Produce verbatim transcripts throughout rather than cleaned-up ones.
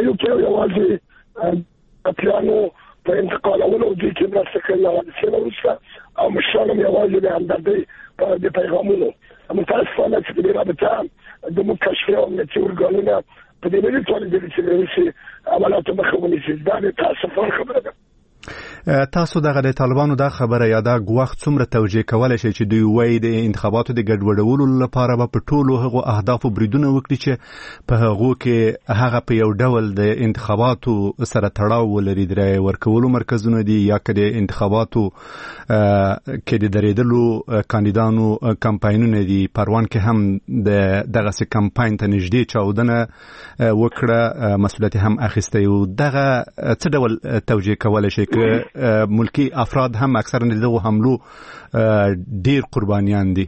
ځایو کې یوازې اتلانو په انتقالولو د کې مرسته کوي او د سیمه وروسته او مشرانو یوازې د همدردۍ په د پیغامونو متاسفانه چې د رابطه د مکشفي او امنیتي ارګانونه په دې ملي توګه د سیاسي عملیاتو مخه ونیسي دا د تاسفانه خبره ده. تاسو دغه د طالبانو دا خبره یا دا غوښ څومره توجیه کولای شي چې دوی وایي د انتخاباتو د ګډوډولو لپاره به په ټولو هغو اهدافو بریدونه وکړي چې په هغو کې هغه په یو ډول د انتخاباتو سره تړاو ولري د رایې ورکولو مرکزونه دي یا که د انتخاباتو کې د درېدلو کاندیدانو کمپاینونه دي. پروان کې هم د دغسې کمپاین ته نږدې چاودنه وکړه، مسؤلیت هم اخیستی و. دغه څه ډول توجیه کولای شي که ملکی افراد هم اکثرا دغه حملو ډیر قربانیان دي؟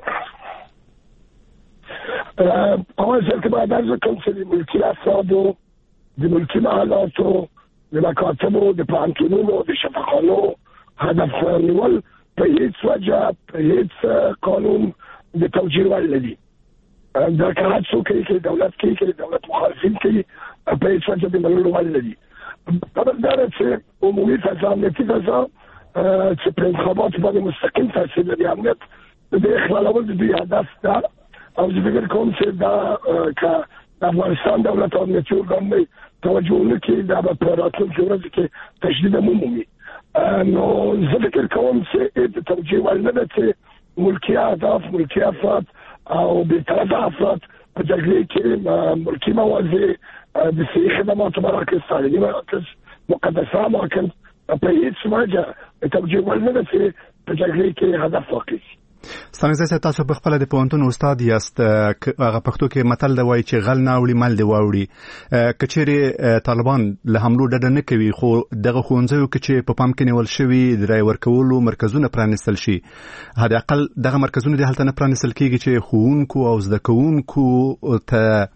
اول ځل کې باید عرض کوم چې د ملکی افرادو د ملکی محلاتو د مکاتبو د پوهنتونونو د شفاخانو هدف نیول په هیڅ وجه په هیڅ قانون د توجیه وړ نه دي. دا که هر څوک کې دولت کې کې دولت مخالفین کې په هیڅ وجه د منلو وړ نه دي. خبردار چې عمومي فضا امنیتي فضا چې په انتخاباتو باندې مستقیم تاثیر لري امنیت د اخلالول د دوی هدف ده او زه فکر کوم چې دا که د افغانستان دولت او امنیتي ارګان توجه ونه کړي دا به په راتلونکي ورځو کې تشدید هم ومومي. نو زه فکر کوم چې د توجیه وړ نه ده چې ملکي اهداف ملکي افراد او بېطرفه افراد په جګړې کې ملکي موازی د صحي خدماتو مراکز، تعلیمي مراکز، مقدسه اماکن په هیڅ وجه توجیه وړ نه ده چې په جګړې کې هدف واقع شي. ستانکزی صاحب، تاسو په خپله د پوهنتون استاد یاست. هغه پښتو کې متل دی وایي چې غل نه اوړي مل دې واوړي. که چیرې طالبان له حملو ډډه نه کوي خو دغه ښوونځیو کې چې په پام کې نیول شوي د رایې ورکولو مرکزونه پرانیستل شي، حداقل دغه مرکزونه دې هلته نه پرانیستل کېږي چې ښوونکو او زده کوونکو ته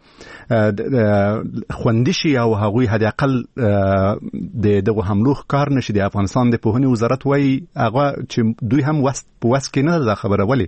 خوندي شي او هغوی حداقل د دغه حملو ښکار نشي. د افغانستان د پوهنې وزارت وایي هغه چې دوی هم وس په وس کې نه ده خبره. ولې؟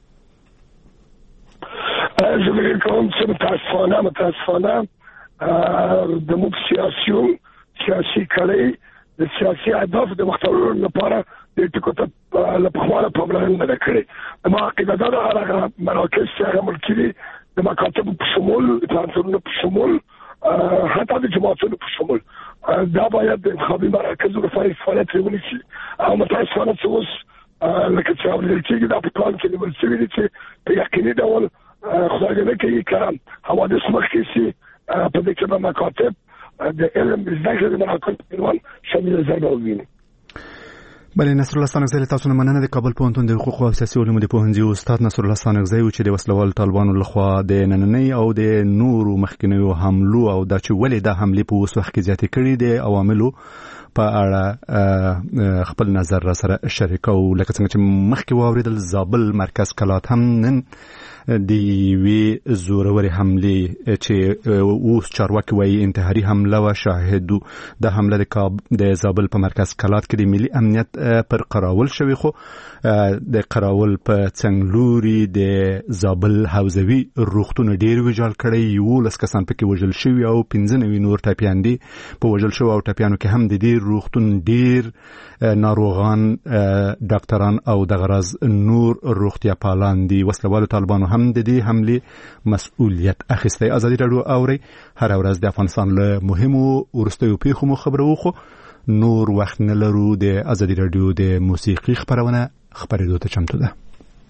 زه فکر کوم چې متاسفانه متاسفانه د موږ سیاسیون سیاسي کړۍ د سیاسي اهدافو د مختلفو لپاره د ټکو ته له پخوانه پاملرنه نه کړې. ما عقیده ده هغه مراکز چې هغه ملکي دي د مکاتبو په شمول د پوهنتونونو په شمول حتی د جماعتونو په شمول دا باید د انتخابي مراکزو لپاره فعالیت ونیسي. او متاسفانه چې اوس لکه چې اورېدل کېږي دا په پلان کې نیول شوي دي چې په یقیني ډول خدای دې نه کوي که حوادث مخکې شي په دې کې به مکاتب د علم د زده کړې د مراکزو عنوان شامل ضربه وویني. بله، نصرالله ستانکزی، تاسو نه مننه. د کابل پوهنتون د حقوقو او سیاسي علومو د پوهنځي استاد نصرالله ستانکزی و چې د وسلوال طالبانو لخوا د نننۍ او د نورو مخکینیو حملو او دا چې ولې دا حملې په اوس وخت کې زیاتې کړي د عواملو په اړه خپل نظر را سره شریکو. لکه څنګه چې مخکې واورېدل، زابل مرکز کلات هم نن د یوې زورورې حملې چې اوس چارواکي وایي انتحاري حمله وه شاهد. دا حمله د زابل په مرکز کلات کې د ملي امنیت پر قراول شوی، خو د قراول په څنګلوري د زابل حوزوي روغتون ډېر ویجاړ کړی. یولس کسان پکې وژل شوي او پنځه نوي نور ټپیان دي. په وژل شوو او ټپیانو کې هم د دې روغتون ډېر ناروغان، ډاکټران او دغه راز نور روغتیا پالان دي. وسلوالو طالبانو هم د دې حملې مسؤلیت اخیستی. ازادي راډیو اوري هر ورځ د افغانستان له مهمو وروستیو پیښو مو خبرو، خو نور وخت نه لرو. د ازادي راډیو د موسیقي خبرونه خبرېدو ته چمتو ده.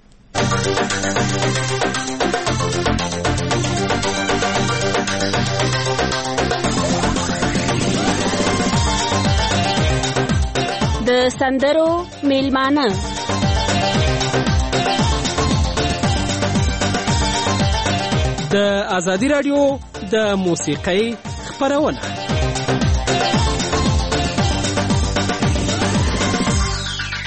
د سندرو میلمانه د ازادي راډیو د موسیقۍ خبرونه.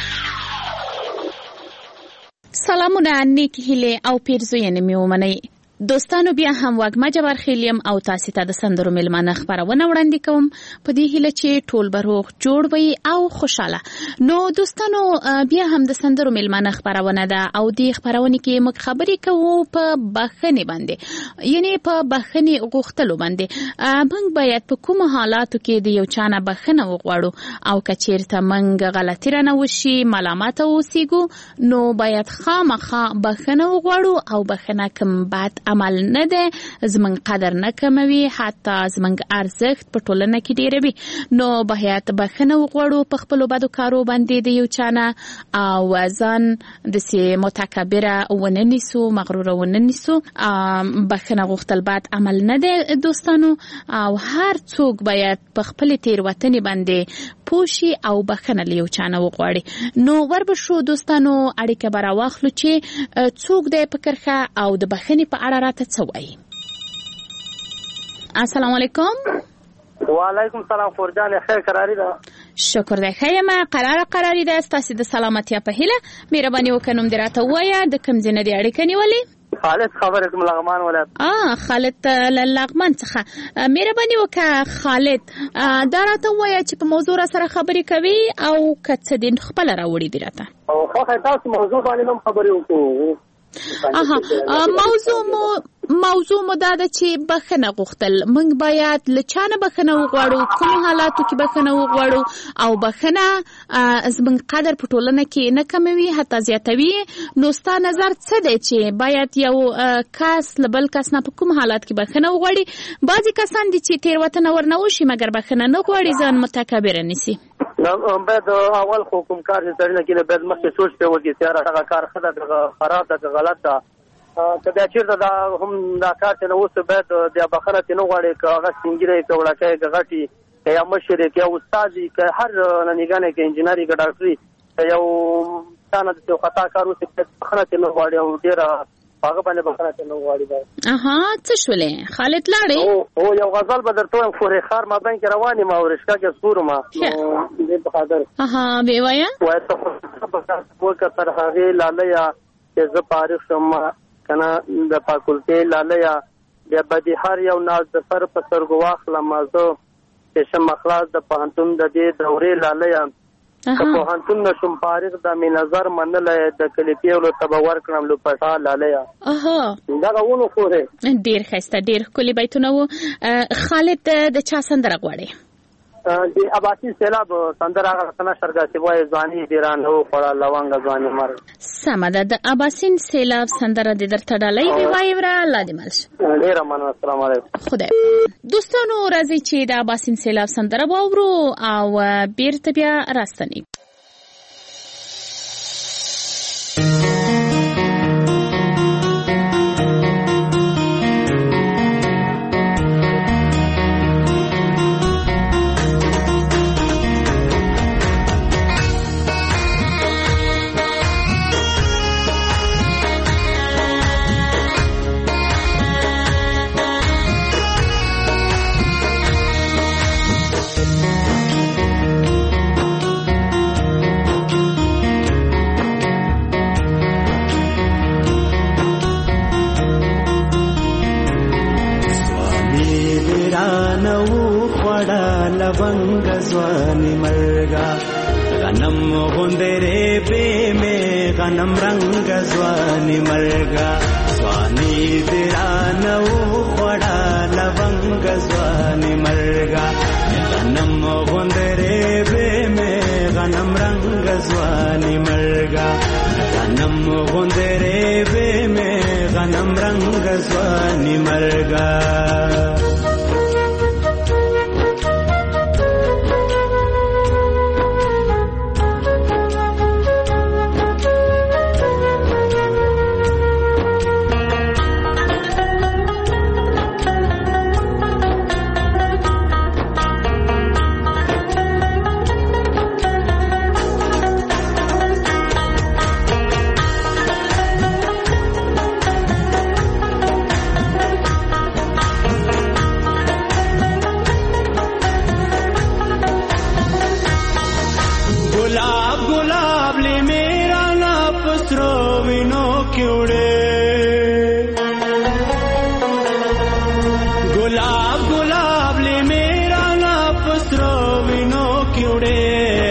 سلامونه، نیکی هیله او پیرزوینه می ومنئ. دوستانو بیا هم وګما جبر خیلیم او تاسو ته د سندرو ملمانه خبرونه وړاندې کوم په دې هیله چې ټول بروغ جوړ وي او خوشاله. نو دوستانو بیا هم د سندرو ملمانه خبرونه ده او دې خبرونه کې موږ خبرې کوو په بخښنې باندې، یعنی په بخښنې غوښتلو باندې. موږ باید په کوم حالاتو کې د یو چانه بخښنه وغواړو او کچیرته موږ غلطی رانه وشي ملامت اوسېګو نو باید خامخا بخښنه وغواړو او بخښنه کوم بعد عمل نه ده زمنګ قدر نه کموي، حتی زمنګ ارزښت په ټولنه کې ډیروي. نو باید بخښنه وغواړو په خپل بدو کارو باندې د یو چانه او ځان د سي متکبره ونه نیسو، مغرور ونه نیسو. بخښنه غوښتل بعد عمل نه ده دوستانو، او هر څوک باید په خپل تیروتنې باندې پوشي او بخښنه له یو چانه وغواړي. نو وربشو دوستانو اړیکه برا واخلو چې څوک د فکرخه او د بخښنې په اړه راته څه وایي. السلام علیکم. وعلیکم السلام. فورجان خیر قراری ده؟ شکر دی خیم قرار قراری ده. ستاسو د سلامتیا په هیله مهرباني وکړم د راته وایه د کوم ځای نه دی اړیکه نیولې؟ خالد خبره کوم لغمان ولایت. اه خالد لغمان څخه مهرباني وکړه خالد. دا راته وایه چې په موضوع سره خبرې کوي او کڅ دین خپل راوړي دی راته. او خو تاسو موضوع باندې هم خبرې وکړو. اها موضوع مو موضوع مو دا ده چې بخښنه غوښتل. موږ باید له چانه بخښنه وغواړو، کوم حالاتو کې بخښنه وغواړو او بخښنه زموږ قدر په ټولنه کې نه کموي حتی زیاتوي. نو ستا نظر څه دی چې باید یو کس له بل کس نه په کوم حالات کې بخښنه وغواړي؟ بعضې کسان دي چې تېروتنه ورنه وشي مګر بخښنه نه غواړي، ځان متکبره نیسي. باید اول خو کوم کار چې سړی نه کوي باید مخکې سوچ پرې وکړي چې یاره هغه کار ښه ده خراب ده که غلط ده. که بیا چېرته دا هم دا کار چې نه اوس باید بیا بخښنه ترې نه غواړي، که هغه سپین ږیری که وړکی که غټ وي که یا مشر یې که یا استاد وي که هر ننګان یې که انجینر یي که ډاکټر وي که یو چا نه داسې یو خطا کار وشي باید بخښنه ترې نه غواړي او ډېره هغه باندې بخښنه ترې نه غواړي باید. اها څه شولې خالد لاړې؟ هو یو غزل به درته وایم خورې خار مابین کې روان یم او رشکه کې سپور م دې بخادر. اها ویې وایه؟ وایه ته خو وکړه تر هغې لالیه چې زه فارغ شم که نه د فاکولټې لالیه بیا به دې هر یو ناز د سر په سترګو واخلم زه چې شم خلاص د پوهنتون د دې دورې لالیه که پوهنتون نه شم فارغ د مې نظر منلی د کلي پیولو ته به ورکړم لوپټا لالیه. دغه ونو خورې ډېر ښایسته ډېر ښکلي بیتونه وو. خالد د چا سندره غواړې؟ د اباسین سیلاب سندره هغه رسنه شرګاسي وایي ځواني ډېران هو خوړه لونګه ځواني مرګ. سمه ده. د اباسین سیلاب سندره دې درته ډالۍ وي وایي وره الله دې مل شه. ډېره مننه. السلام علیکم. خدای دوستانو راځئ چې د اباسین سیلاب سندره واورو او بیرته بیا راستنیږو. लवंग ज़्वानी मरगा गनम गुंदरे पे में गनम रंग ज़्वानी मरगा ज़्वानी दिरानो बड़ा लवंग ज़्वानी मरगा गनम गुंदरे पे में गनम रंग ज़्वानी मरगा गनम गुंदरे पे में गनम रंग ज़्वानी मरगा جوړې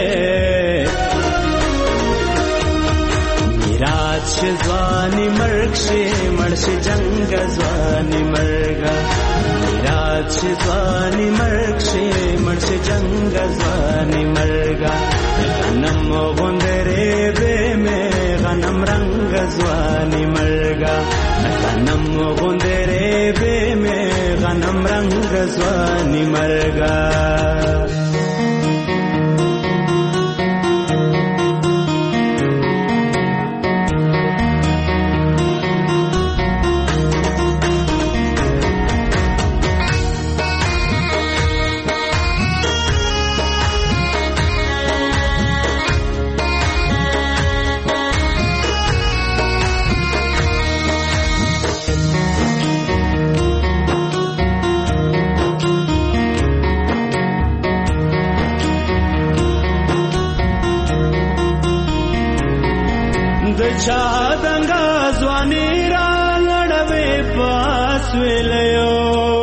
میراث ځواني مرګ شي مرش جنگ ځواني مرګا میراث ځواني مرګ شي مرش جنگ ځواني مرګا غنم غوندره به مې غنم رنگ ځواني مرګا غنم غوندره به مې غنم رنگ ځواني مرګا چا دنګا ځواني را لړوي پاس ویلو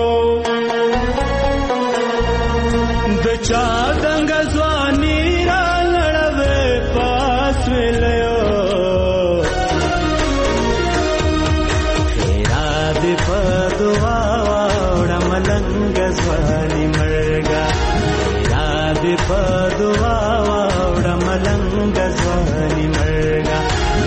د چا دنګا ځواني را لړوي پاس ویلو خیرا دې په دعا وړم لنګ ځواني مرګا خیرا دې په دعا وړم لنګ ځواني مرګا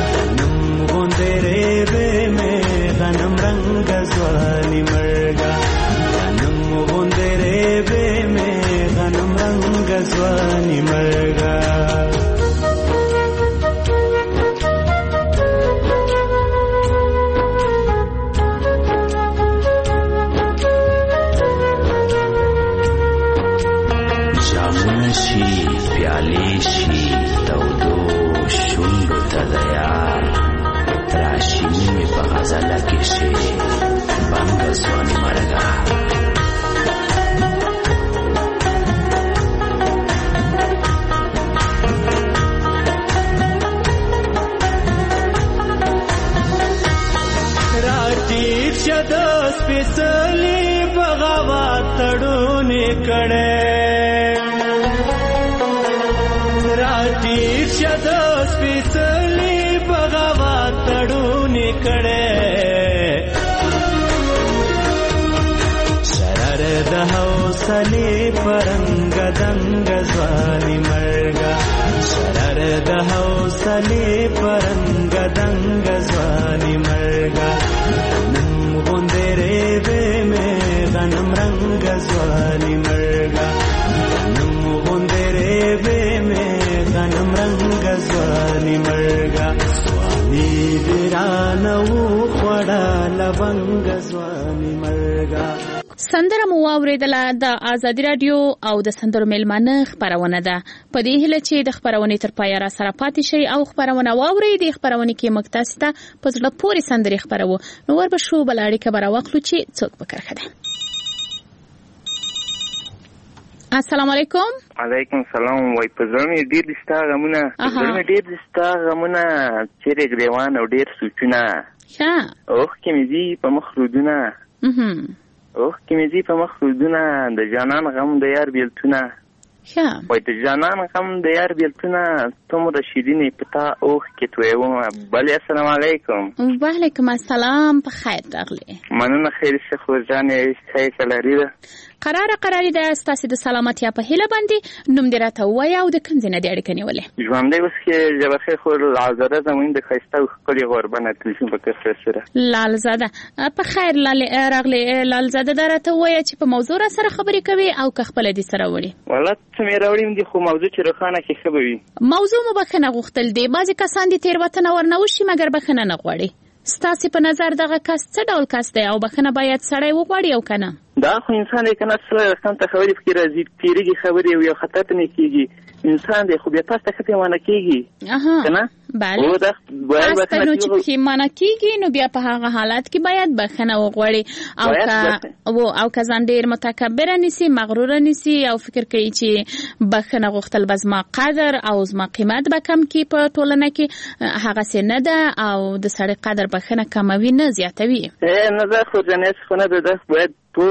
غنم رنگ ځواني مرګا غنم غوندره به مې غنم رنگ ځواني مرګا جامونه شي پیالې شي تودو شونډو ته د یار راشینی می په غزله کې شي بنګ ځواني مرګا راټیټ شد سپېڅلي بغاوت تړونې کړې راټیټ شد سپېڅلي بغاوت تړونې کړې شرر د حوصلې پرنګ دنګ ځواني مرګا شرر د حوصلې پرنګ دنګ ځواني مرګا غنم غوندره به مې غنم رنګ ځواني مرګا غنم غوندره به مې غنم رنګ ځواني مرګا سندره مو واوریدله د آزادي رادیو او د سندرو میلمانه خبرونه ده په دې هیله چې د خبرونې تر پایه را سره پاتې شي او خبرونه واوري د خبرونې کې مکتاس ته په زړه پورې سندري خبرو نو ور به شو بل اړیکه برا واخلو چې څوک پکړه ده. السلام علیکم. علیکم السلام. وای په زړه ډیر دستا غمونه په زړه ډیر دستا غمونه چیرې ګریوان او ډیر سوچونه ها اوه کې مې دي په مخ رودونه اها اوه کې مې دي په مخ رودونه د جانان غم د یار بیلتونه ها وای د جانان غم د یار بیلتونه تمره شیرینې پتا اوه کې توې و بل السلام علیکم. وعلیکم السلام. په خیر راغلی. مننه خیر شه خو ځانې ښه سلاری ده قرار قراری ده ستاسو د سلامتی په هیله باندې نوم دې راته وای او د کوم ځای نه دی اړیکه نیولې؟ ژوندۍ اوس کې جبخه خو لالزاده زموږ د خسته او خپلې غوربنه تلیفون په کسر سره لالزاده په خیر لال راغلی لالزاده درته وای چې په موضوع را سره خبرې کوي او که خپل دې سره وړي والله څه مې راوړم دي خو موضوع چې روخانه کې خبري موضوع مو بخنه غوښتل دی بعضی کسان دي تیر وطن ورنه وشي مګر بخنه نه غواړي ستاسو په نظر دغه کس څه ډول کس دی او بخنه باید سړی وغواړي او کنه دا خو انسان دی کنه څه څنګه ته خبرې فکر راځي تیریږي خبرې او یو خطر نه کیږي انسان دی خو بیا تاسو ته خطر ونه کیږي اها کنه بله او دا باید بخنه نو چې پښیمانه کیږي نو بیا په هغه حالت کې باید بخنه وغواړي او که او او که ځان ډیر متکبر نسی مغرور نسی او فکر کوي چې بخنه غوښتل بس ما قدر او زما قیمت به کم کی په ټولنه کې هغه څه نه ده او د سړی قدر بخنه کموي نه زیاتوي نه زه خو جنس خو نه ده باید ټول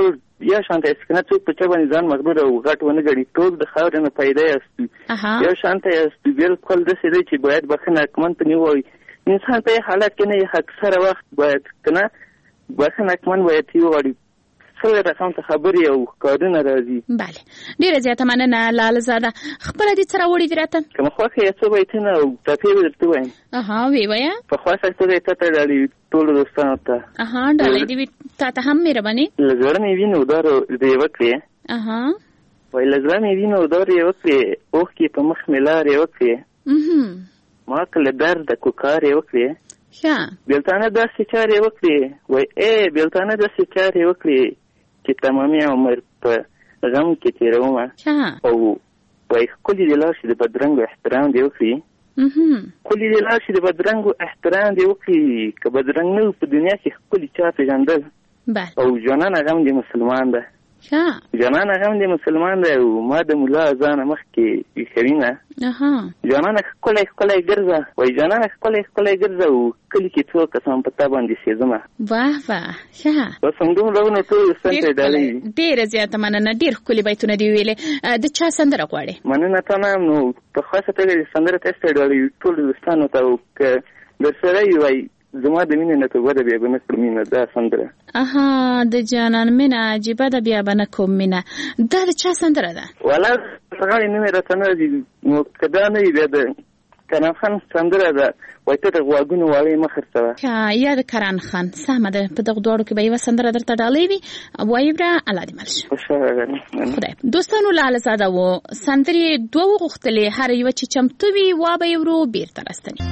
یا شانته اسکنه څوک په چا باندې ځان مغرور او غټ ونه ګڼي ټول د خاورې نه پیدا یاستو یا شانته یاستو بالکل داسې دی چې باید بخښنه حکمن ته نه ووایي انسان په حالت کې نه اکثره وخت باید که نه بخښنه حکمن باید یې وغواړي څه رقم ته خبرې او کارونه راځي. بله ډېره زیاته مننه لاله زاده. خپله دې څه راوړي دي راته؟ که مې خوښه یې څه بیتونه او ټپې به درته ووایم. اها ویې وایه. په خوښه توګه یې تا ته ډالۍ ټولو دوستانو ته. اها ډالۍ دې وي تا ته هم مهرباني. له زړه مې وینې ودار دې وکړې. اها وایي له زړه مې وینې ودار یې وکړې اوښکې په مخ مې لارې وکړې ما که له درده کوکار یې وکړې بېلتانه داسې چارې وکړې وایي ای بېلتانه داسې چارې وکړې چې تمامي عمر په غم کې تېرومه او وایي ښکلي دې لاړ شي د بدرنګو احترام دې وکړي ښکلي دې لاړ شي د بدرنګو احترام دې وکړي که بدرنګ نه و په دنیا کې ښکلي چا پېژندل او ژوندانه غم دې مسلمان ده ژوندانه غم دې مسلمان ده او ما د ملا ځانه مخکې ایښوي نه ژوندانه ښکلی ښکلی ګرځه وایي ژوندانه ښکلی ښکلی ګرځه او کلي کې څو کسان په تا باندې سېزمه. واه واه ښه بس همدومره ډولونه ټول دوستان ته یې ډالۍ دي. ډېره زیاته مننه. ډېر ښکلي بیتونه دې ویلې. د چا سندره غواړې؟ مننه تا نه یم نو په خاصه توګه دې سندره تاسو ته یې ډالۍ ټولو دوستانو ته او که درسره یې وایي زما د مینې نه توبه ده بیا به نه کړم مینه دا سندره. اها د جانان مینه عجیبه ده بیا به نه کوم مینه. دا د چا سندره ده؟ والا غاړې نومې راته نه راځي نو که دا نه وي بیا د کران خان سندره ده وایي ته د غواګونو واړې مه خرڅوه. یا د کران خان سمه ده په دغو دواړو کې به یوه سندره درته ډالۍ وي وایي بره الله دې مل شه. خدای دوستانو لاله زاده و سندرې دوه وغوښتلې هره یوه چې چمتو وي وا به یې ورو بېرته راستني.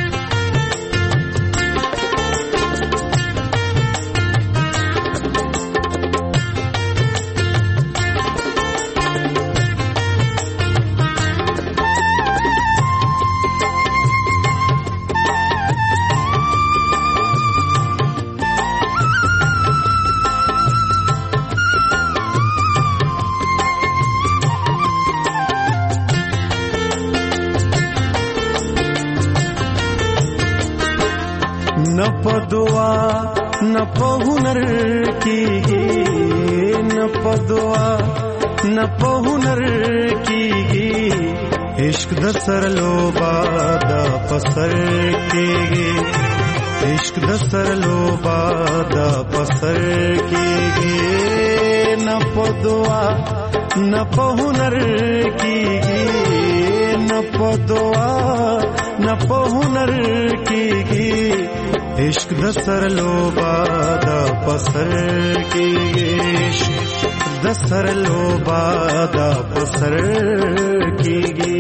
न په دعا न په هنر کېږي न په دعا न په هنر کېږي عشق د سر لوبا د پسر کېږي عشق د سر لوبا د پسر کېږي न په دعا न په هنر کېږي न په دعا न په هنر کېږي عشق د سر لوبا د پسر کېږي عشق د سر لوبا د پسر کېږي.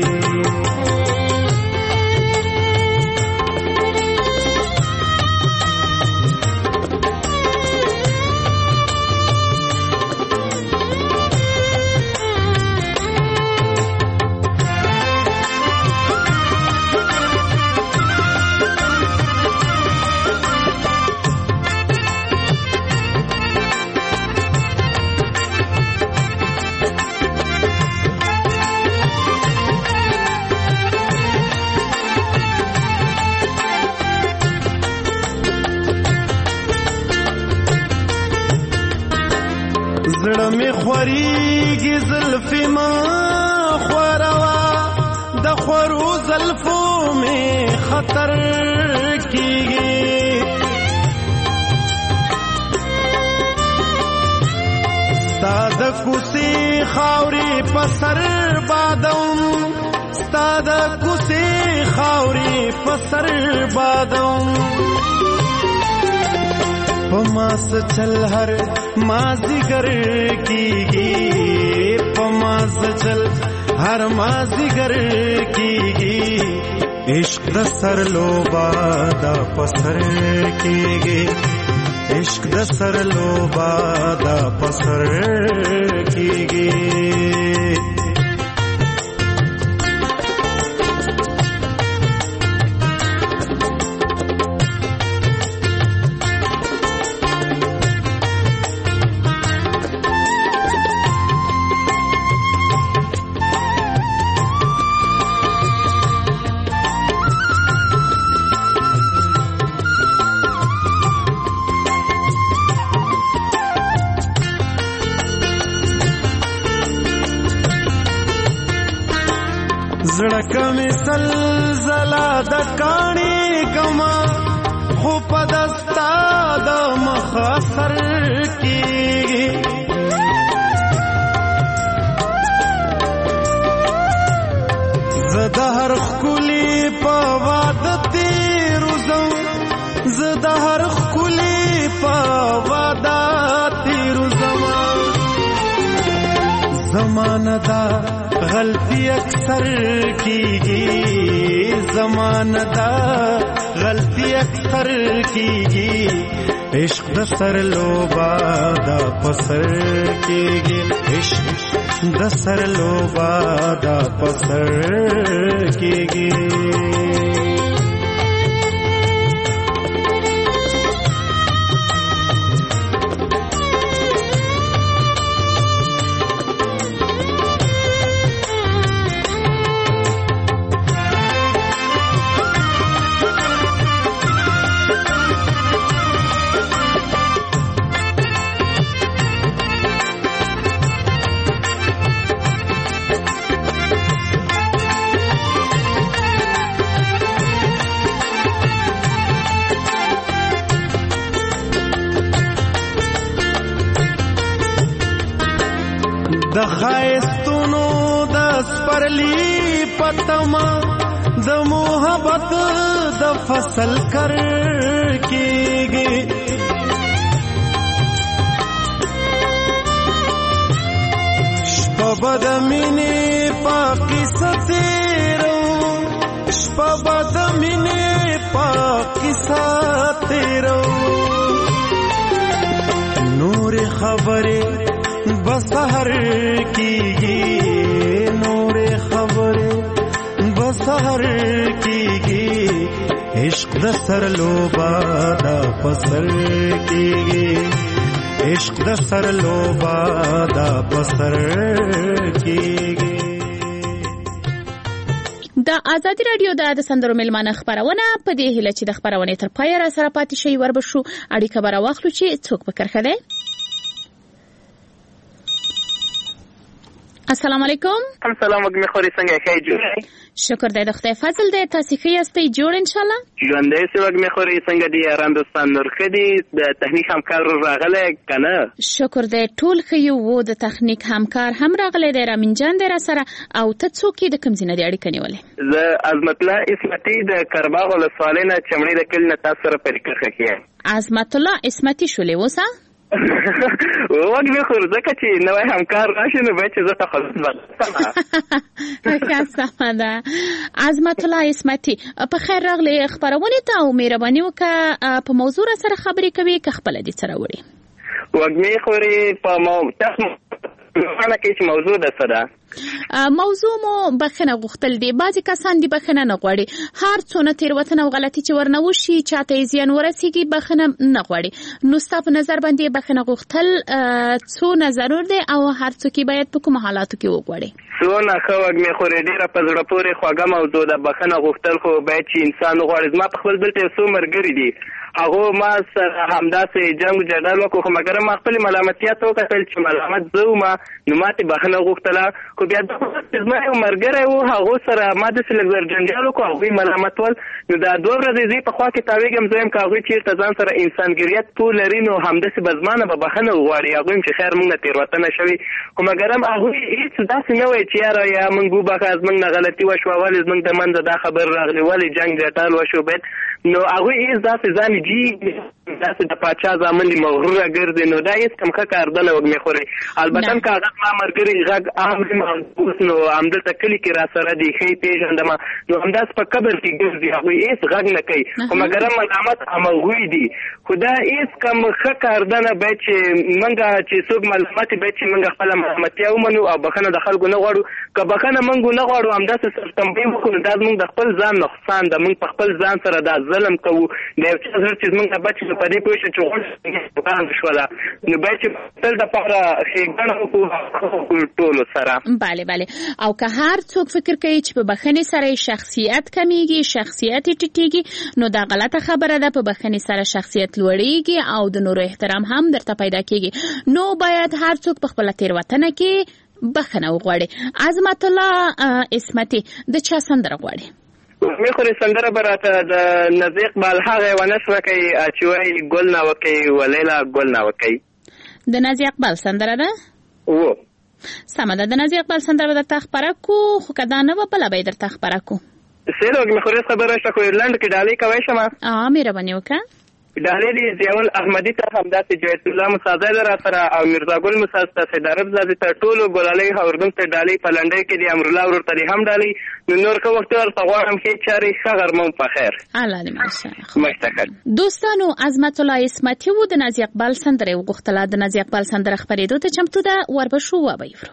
زړه می خوريږي زلفې ما خوروا د خورو زلفو می خطر کیږي ستاد کوسي خاوري پسر بادم ستاد کوسي خاوري پسر بادم پماس چل ہر مازیگر کیږي پماس چل ہر مازیگر کیږي عشق د سر لوبا د پسر کیږي عشق د سر لوبا د پسر کیږي. زړه کمې سلزله د کاڼي کما خو په دستا د مخ اثر کېږي زه د هر ښکلي په واده تېرو ځم زه د هر ښکلي په واده تېرو ځم زمانه دا غلطی اکثر کیږي زمانه دا غلطی اکثر کیږي عشق د سر لوبا دا پسر کیږي عشق د سر لوبا دا پسر کیږي د خایستونو د سپرلی پتما د محبت د فصل کر کېږي شپه به د مینې په قصه تېرو شپه به د مینې په قصه تېرو نورې خبرې بسهر کیږي نور خبره بسهر کیږي عشق د سر لوبا دا پسر کیږي عشق د سر لوبا دا پسر کیږي د ازادي رادیو د سندرو ملمانه خبرونه په دې هله چې د خبرونه تر پای را سره پاتې شي وربشو اړیکه بر واخلو چې څوک وکړه ده. السلام علیکم. السلام علیکم خوري څنګه ښه جوړه شکر دې د خدای فضل دې تاسو ښه یاستئ جوړ ان شاء الله ژوندې سوګ مې خوري څنګه دې آرام دوستان نور خدي د تخنیک همکار راغله کنه شکر دې ټول ښه یو وو د تخنیک همکار هم راغله دې رامین جان دې را سره او ته څوک دې کوم ځینې دې اړیکه نیولې زه عظمت الله اسمتي د کرباغ ول سوالینه چمړې د کلنه تاسو سره پریکړه کوي عظمت الله اسمتي شولې وسه وګ مې خور ځکه چې نوې همکار راشي نو به چې زه ته خلاص وځم ښه سمه ده عظمت الله اسمتي په خیر راغلی خبرونه ته او مهرباني وکړه په موضوع سره خبرې کوي که خپل دې سره وړي وګ مې خوري په مو تاسو انا کې چې موضوع ده سره موضوع مو بخنه غوښتل دي بعضی کسان دي بخنه نه غواړي هر څونه تیروتنه او غلطي چې ورنه وشي چاته زیان ورسیږي بخنه نه غواړي نو ستاسو نظر باندې بخنه غوښتل څو نظر دي او هر څوک باید په کوم حالاتو کې وغواړي څو نه خو وګ مې خوري ډیره په زړه پورې خواږه موضوع ده بخنه غوښتل خو باید چې انسان غواړي ما په خپل دلته څو مرګري دي هغه ما سره همداسې جنگ جدل وکړو خو مګر ما خپل ملامتیا ته وکتل چې ملامت زه ما نو ماته بخنه غوښتله خو بیا د زما یو مرګری و هغه سره ما داسې لږ زر جنجال وکړو هغوی ملامت ول نو دا دوه ورځې زه په خوا کې تاویږم زه یم که هغوی چېرته ځان سره انسانګریت پوه لري نو همداسې به زما نه به بخنه وغواړي هغوی هم چې خیر موږ نه تېروتنه شوې خو مګر هم هغوی هېڅ داسې نه وایي چې یاره یا موږ وبخه زموږ نه غلطي وشوه ولې زموږ د منځه دا خبر راغلی ولې جنګ جټال وشو باید نو هغوی هېڅ داسې ځان جي داسې د پاچا زامن دي مغروره ګرځي نو دا هېڅ کم ښه کار ده نه وږمې خورې البته که هغه زما ملګري غږ اوري اوس نو همدلته کلي کې را سره دي ښه یې پېژندمه نو همداسې په قبر کې ګرځي هغوی هېڅ غږ نه کوي خو مګر ملامت همغوی دي خو دا هېڅ کم ښه کار ده نه باید چې موږ چې څوک ملامت وي باید چې موږ خپله ملامتیا ومنو او بښنه د خلکو نه غواړو که بښنه موږ نه غواړو همداسې سرتنبۍ وکړو نو دا زموږ د خپل ځان نقصان ده موږ په خپل ځان سره دا ظلم کوو د یو چا زړه چې زموږ نه بچ نو په دې پوه شو چې غونډه شوله نو باید چې تل دپاره ښېګڼه وکړو ټولو سره بله بله او که هر څوک فکر کوي چې په بښنې سره شخصیت کمیږي شخصیت یې ټیټېږي نو دا غلطه خبره ده په بښنې سره شخصیت لوړېږي او د نورو احترام هم درته پیدا کېږي نو باید هر څوک په خپله تېروتنه کې بخنه وغواړي. عظمت الله اسمتي د چا سندره غواړي؟ مې خو سندره براته د نازي اقبال هغه ونسره کوي چې وایي ګل نه وکي ولیلا ګل نه وکي. د نازي اقبال سندره ده؟ و سمه ده. د نازي اقبال سندره درته خپره کو، خو که دا نه وه بله به یې درته خپره کو. سیلو مې خو ریس خبره شته، خو ایرلنډ کې ډالۍ کوی شمه؟ اه مهرباني وکړه. ډالۍ دې ضیاء احمدي ته، همداسې جویت الله مساعده ده را سره، او میرزا ګل مساعد ته، سید عرب زادې ته، ټولو ګلالۍ اردن ته ډالۍ، په لنډۍ کې د امرالله ورور ته هم ډالۍ. نو نور که وخت ورته غواړم ښې چارې ښه غرمه په خیر. الله دې ماشه. مشتکل دوستانو، عظمت الله اسمتي و د نازي اقبال سندره وغوښتله. د نازي اقبال سندره خپرېدو ته چمتو ده، وربشو وبیفرو.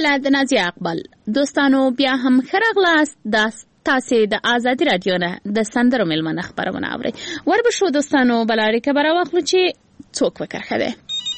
ویله د نازیه اقبال. دوستانو بیا هم ښه راغلاست. دا تاسې د ازادي راډیو نه د سندرو میلمنه خپرونه اورئ. وربشو دوستانو بله اړیکه به راواخلو چې څوک وکرښه دی.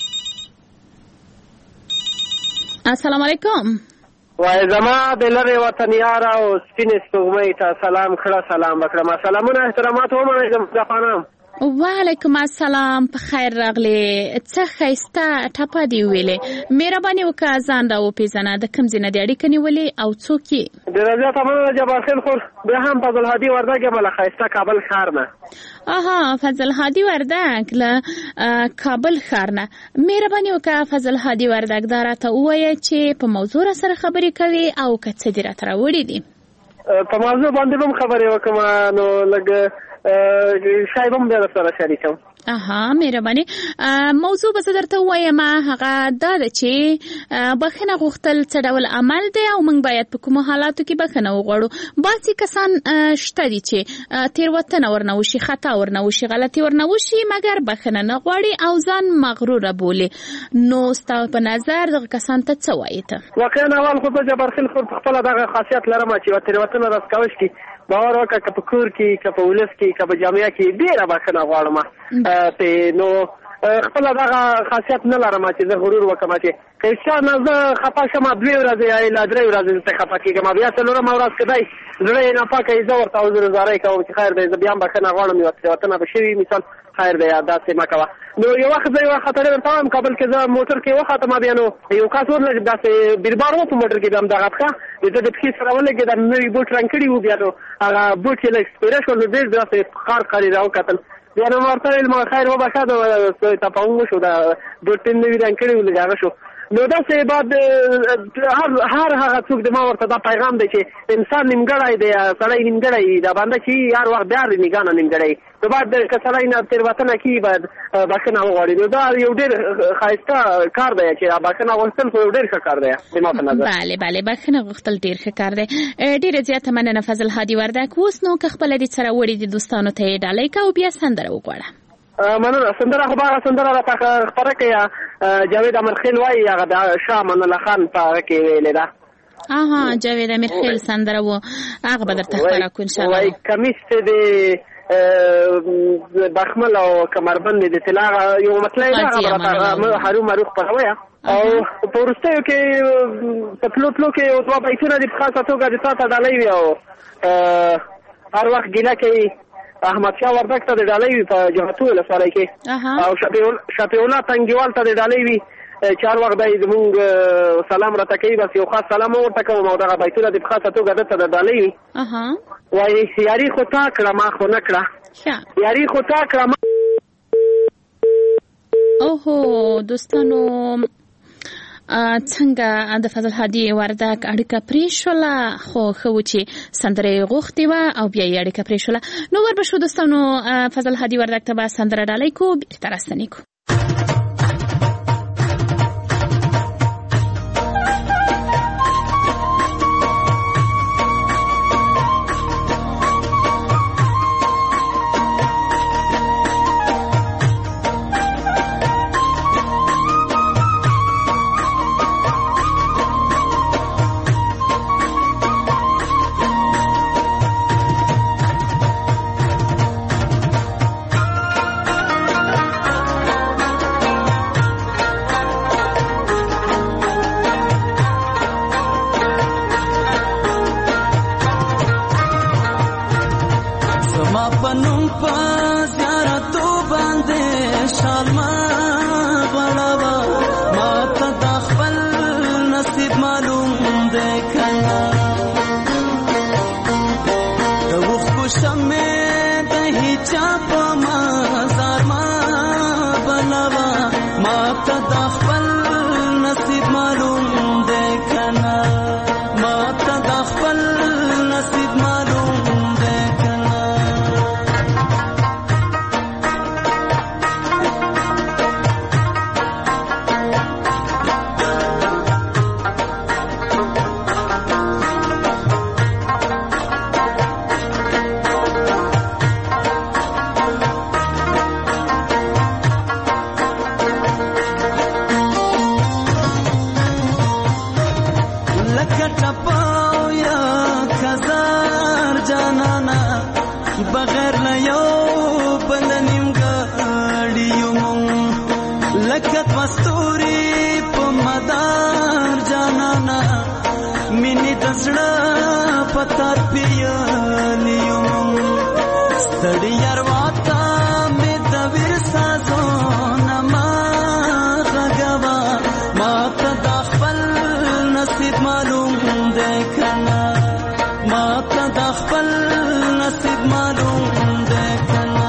السلام علیکم. وای زما د لرې وطن یاره او سپینې سپوږمۍ ته سلام کړه سلام وکړم. سلامونه احترامات ومنئ زموږ افغانان. وعلیکم السلام. په خیر راغلی. څه ښایسته ټپه دې ویلې. مهرباني وکړه ځان را وپېژنه. د کوم ځای نه دې اړیکه نیولې او څوک یې؟ ډېره زیاته مننه جبار خیل خور. بیا هم فضل هادي وردګ یم له ښایسته کابل ښار نه. اها فضل هادي وردګ له کابل ښار نه. مهرباني وکړه فضل هادي وردګ دا راته ووایه چې په موضوع را سره خبرې کوي او که څه دې راته راوړي دي. په موضوع باندې به هم خبرې وکړم نو لږ شاید هم بیا سره شریکم. اها مهرباني. موضوع به زه درته ووایم هغه دا ده چې بخښنه غوښتل څه ډول عمل دی او موږ باید په کومو حالاتو کې بخښنه وغواړو. بعضې کسان شته دي چې تېروتنه ورنه وشي، خطا ورنه وشي، غلطي ورنه وشي مګر بخښنه نه غواړي او ځان مغروره بولي. نو ستا په نظر دغه کسان ته څه وایې ته؟ واقعا اول خو زه جبارخیل خور په خپله دغه خاصیت لرم چې یوه تېروتنه راسکوش کي باور وکړه که په کور کې که په ولس کې که په جامعه کې ډېره بخښنه غواړم. نو خپله دغه خاصیت نه لرم چې زه غرور وکړم چې که چا نه زه خفه شم دوې ورځې یا لا درې ورځې درته خفه کېږم بیا څلورمه ورځ که دی زړه یې ناپاکه یې زه ورته عذرګزارۍ کوم چې خیر دی زه بیا هم بخښنه غواړم یوه تېروتنه به شوي مثال خیر دی داسې مه کوه. نو یو وخت زه یوه خطرې درته وایم کابل کې زه موټر کې وختم بیا نو یو کس ورلږ داسې بیربار و په موټر کې بیا همدغه پښه د ده د پښې سره ولګېده نوي بوټ رنګ کړي وو بیا نو هغه بوټ یې لږ سپېره شول نو ډېر داسې خار خارې را وکتل بیا نو ورته ویل ما خیر وبخښه د تفاهم وشو د بوټ یې نوي رنګ کړي وو لږ هغه شو. نو داسې بعد هر هغه څوک د ما ورته دا پیغام دی چې انسان نیمګړی دی سړی نیمګړی دا بنده چې هر وخت بیا د نګاه نه نیمګړی نو بعد که سړی نه تېروتنه کي باید بخښنه وغواړي. نو دا یو ډېر ښایسته کار دی چې بخښنه غوښتل خو یو ډېر ښه کار دی زما په نظر. بله بله بخښنه غوښتل ډېر ښه کار دی. ډېره زیاته مننه فضل هادي وردګ. اوس نو که خپله دې سره وړي دي دوستانو ته یې ډالۍ که او بیا سندره وغواړه. مننه. سندره خو به هغه سندره راته خپره کړې جاوید امرخیل وایي هغه د شاه امان الله خان په هغه کې ویلې ده. اها جاوید امرخیل سندره و هغه به درته خپره کړو انشاءالله. وایي کمیس ته د بخمل او کمربند د طلا یو مطلب ده هغه هرو مرو خپروي او په وروستیو کې په تلو تلو کې یو دوه بیتونه دي په خاصه توګه د تا ته ډالۍ وي او هر وخت ګیله کوي احمد شاه وردګ ته د ډالۍ وي په جهتو ولسوالۍ کې او شفیع الله تنګیوال ته د ډالۍ وي چې هر وخت دی زمونږ سلام راته کوي بس یو خاص سلام ورته کوم او دغه بیتونه دې په خاصه توګه دته د ډالۍ وي. وایي یاري خو تا کړه ما خو نه کړه یاري خو تا کړه ما. اوهو دوستانو څنګه د فضل هادي وردګ اړیکه پرې شوله خو ښه و چې سندره یې غوښتې وه او بیا یې اړیکه پرې شوله. نو وربشو دوستانو فضل هادي وردګ ته به سندره ډالۍ کو بیرته راستنې کو. ټپاو یا خزار جانانا بغیر له یو بل نیمګړي یو مونږ لکه دوه ستوري په مدار جانانا مینې د زړه په تار پیالي یو مونږ ستړي یارواته مې د ویر سازونه ما غږوه ما ته دا خپل نصیب معلوم دی که نه ما ته دا خپل نصیب معلوم دی که نه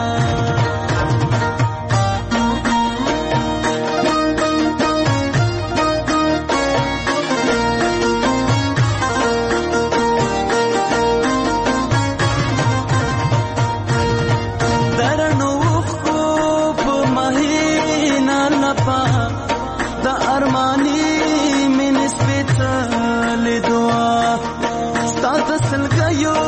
درنو اوښکو په مهینه لپه د ارماني مینې سپېڅلې دعا ستا د سلګیو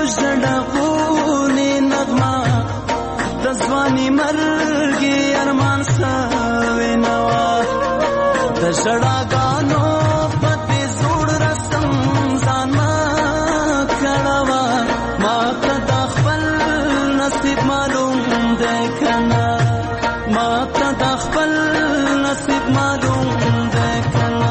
ژړغونې نغمه د ځواني مرګي ارمان سوې نه وه د ژړاګانو په دې زوړ رسم ځان مه کړوه ما ته دا خپل نصیب معلوم دی که نه ما ته دا خپل نصیب معلوم دی که نه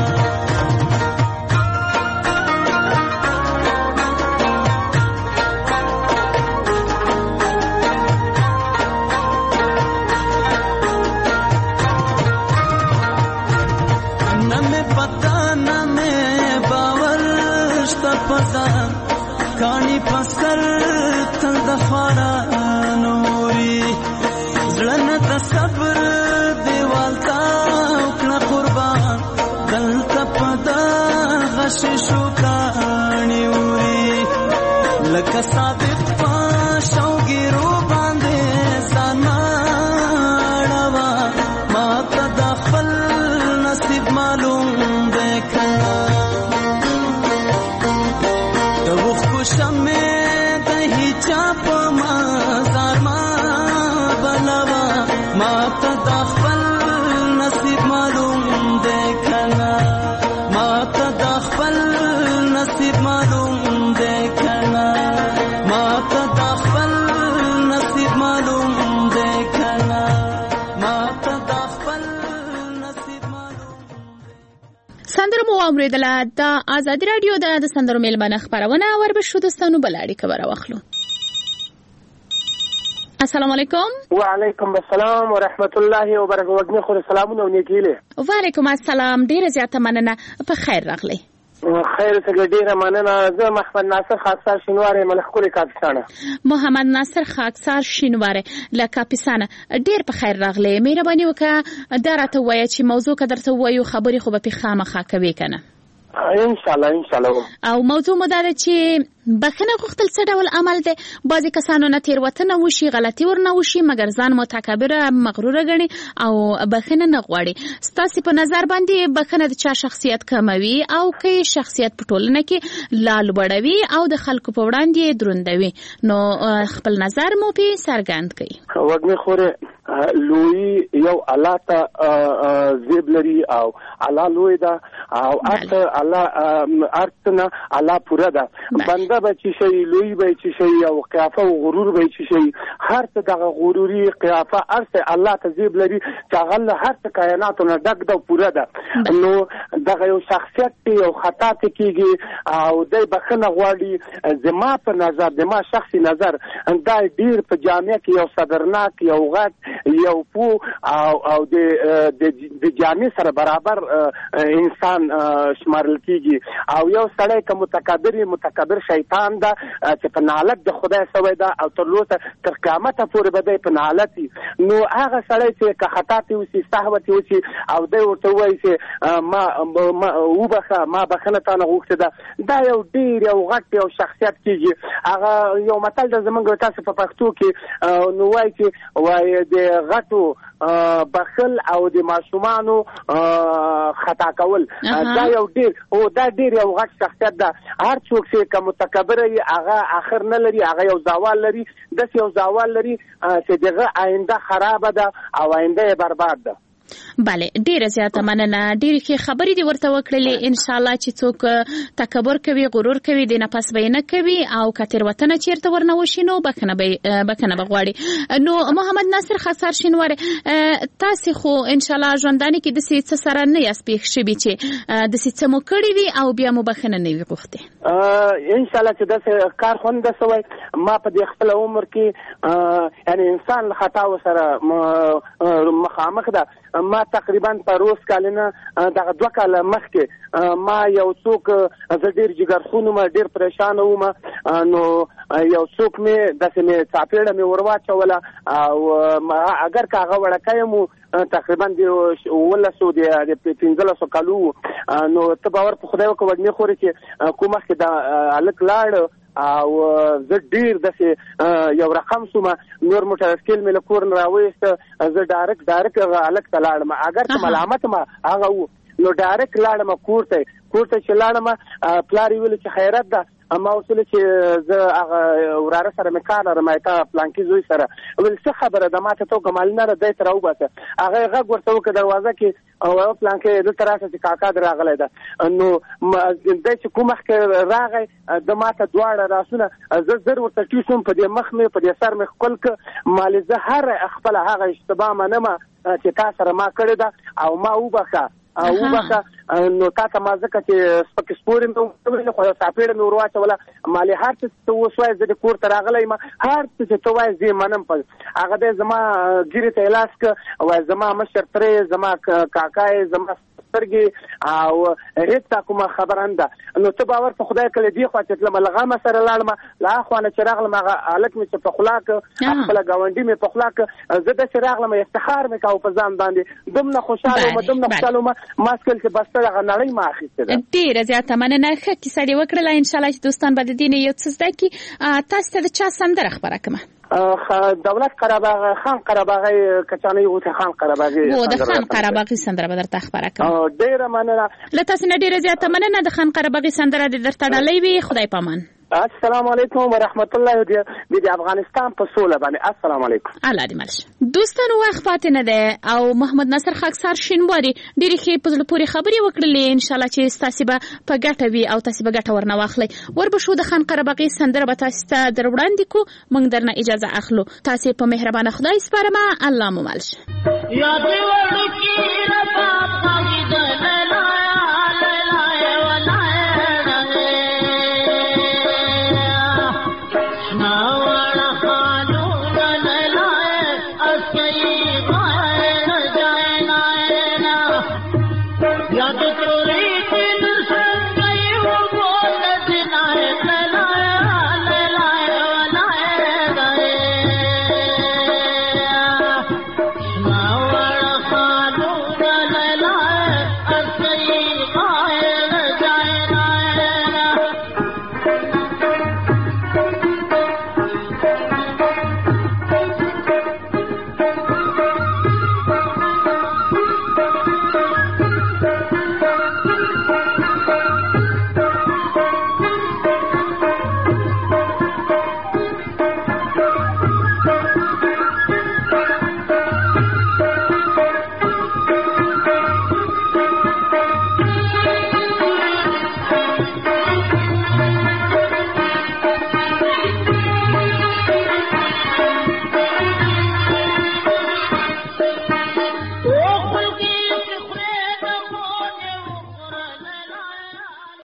کانی پسر تل د خوارانو موري زړه نه د صبر دیوال تا وکړه قربان دلته په دغه شیشو کاڼي ووري لکه صادق په شوګیرو باندې ځان مه اړوه ما ته د خپل نصیب معلوم دی که نه شمه د هیچا په مزار ما بلوا ما ته د خپل نصیب معلوم دی که نه ما ته د خپل نصیب معلوم دی که نه ما ته د خپل نصیب معلوم دی که نه ما ته د خپل نصیب معلوم. سندرو مو اوریدله د آزادي رادیو د سندرو میلمنه خبرونه وربشو دوستانو بل اړیکه راوخلو. السلام علیکم. وعلیکم السلام ورحمت الله وبرکاته. خو سلامونه ونیکیله. وعلیکم السلام. ډیره زیاته مننه. په خیر راغلی. خیر څنګه ډیره مننه. زه محمد ناصر خاکسار شینواری ملخکوري کاپیسانه. محمد ناصر خاکسار شینواری له کاپیسانه ډیر په خیر راغلی. مهرباني وکړه دا راته وایه چې موضوع که درته ووایو خبرې خو به پې خامخا کوې که نه؟ ان شاء الله ان شاء الله. او موضوع مو دا ده چې بخښنه غوښتل څه ډول عمل دی؟ بعضې کسانو نه تېروتنه وشي، غلطي ورنه وشي، مګر ځان متکبره مغروره ګڼي او بخښنه نه غواړي. ستاسې په نظر باندې بخښنه د چا شخصیت کموي او که شخصیت په ټولنه کې لا لوړوي او د خلکو په وړاندې دروندوي؟ نو خپل نظر مو پې څرګند کړئ. وږمې خورې لوی یو الله ته زیب لري او الله لوی ده او ارته الله ارتنا الله پوره ده. بنده به چی شي، لوی به چی شي او قیافه او غرور به چی شي، هر څه دغه غروري قیافه ارته الله ته زیب لري چې هغه هر څه کائناتو نه ډک ده پوره ده. نو دغه یو شخصیت یو خطا ته کیږي او د بخنه غواړي. زما په نظر زما شخصي نظر دا ډیر په جامعه کې یو صبرناک یو غټ یو پو او او د د جامعه سره برابر انسان شمارل کیږي او یو سړی که متکبر متکبر شیطان ده چې په نالت د خدای سوی ده او تر لوسه تر قیامت پورې به دی په نالت وي. نو هغه سړی چې که خطا ته وشي سهو ته وشي او دی ورته وایي چې ما وبخه ما بخنه تا نه غوښتې ده، دا یو ډېر یو غټ یو شخصیت کیږي. هغه یو متل ده زمونږ تاسو په پښتو کې نو وایي چې وایي د غټو بخل او د ماشومانو خطا کول دا یو ډیر او دا ډیر یو غټ شخصیت ده. هر څوک چې که متکبر وي هغه آخر نه لري، هغه یو زوال لري، داسې یو زوال لري چې دغه آینده خرابه ده او آینده یې برباد ده. bale ډیره زیاته مننه ډیره کې خبرې دی ورته وکړلې ان شاء الله چې څوک تکبر کوي غرور کوي د نفس بینه کوي او کتر وطن چیرته ورنه وشینو بکنه به بکنه بغواړي نو محمد ناصر خسار شینوار تاسو خو ان شاء الله ژوندانه کې د څه سره نه یاس پېښ شي چې د څه مو کړی وي او بیا مو بخنه نه وي غوښته ان شاء الله چې د کار خوند د سوي ما په دې خپل عمر کې یعنی انسان خطا وسره مخامخ ده ما تقریبا په روز کالنه دغه دوه کال مخکې ما یو څوک زه ډیر جګرخون ما ډیر پریشان وم نو یو څوک مې داسې مې چاپېړه مې ورواچوله او اگر که هغه وړکی مو تقریبا د ولسو د پنځلسو کالو نو ته باور په خدای وکړه وږمې خورې چې کوم مخکې دا هلک لاړ او زه ډیر داسې یو رقم شوم نور موټر سکیل مې له کور نه راویسته زه ډایرکټ ډایرکټ هغه هلک ته لاړم اگر که ملامت ما هغه و نو ډایرکټ لاړم کور ته کور ته چې لاړم پلار یې ویل چې خیرت ده ما وصل چې زه هغه وراره سره مې کار لرم تا پلانکي زوی سره ویل څه خبره ده ما ته تو کمال نه دی تر وباسه هغه غږ ورته وکړ دروازه کې او پلانکي دلته راشه چې کاکا در راغلی ده نو د چې کوم مخ راغی د ما ته دواړه راسونه زه زر ورته ټیسوم په دې مخ مې په دې سر مې خپل ک مال زه هر خپل هغه اشتباه منم چې تا سره ما کړی ده او ما وبخه او وبخه نو تا ته ما ځکه چې سپک سپورې مې وویل خو ساپېړه مې ورواچوله مالې هر څه ته اوس وایي زه د کور ته راغلی یم هر څه چې ته وایي زه یې منم په هغه دی زما ګیرې ته یې لاس که وایي زما مشر ترې زما کاکا یې زما سترګې او هېڅ تا کومه خبره نه ده نو ته باور په خدای کله دې خوا چې تلم له غمه سره لاړم له هغه خوا نه چې راغلم هغه هلک مې چې په خوله که خپله ګاونډي مې په خوله که زه داسې راغلم افتخار مې کوه په ځان باندې دومره خوشحاله وم دومره خوشحاله وم ما سکل چې بسته دغه نړۍ ما اخیستې ده ډېره زیاته مننه ښه کیسه دې وکړله انشاءالله چې دوستان به د دې نه یو څه زده کړي تاسو ته د چا سندره خپره کړمه دولت قرهباغ خان قرهباغی کچانی او خان قرهباغی و د خان قرهباغی سندره به درته خبره کوم ډیره مننه له تاسو نه ډیره زیاته مننه د خان قرهباغی سندره د درته ډالۍ وي خدای پامان السلام علیکم ورحمت الله د افغانستان په سوله باندې السلام علیکم الله دې مل دوستانو وخت پاتې نه ده او محمد ناصر خاکسار شینواری ډیره ښې په زړه پورې خبرې وکړلې ان شاء الله چې تاسو به په ګټه وي او تاسو به ګټه ورنه واخلئ وربشو د خان قرهباغی سندره به تاسو ته در وړاندې کو موږ درنه اجازه اخلو تاسو په مهربانه خدای سپارم الله مو مل شه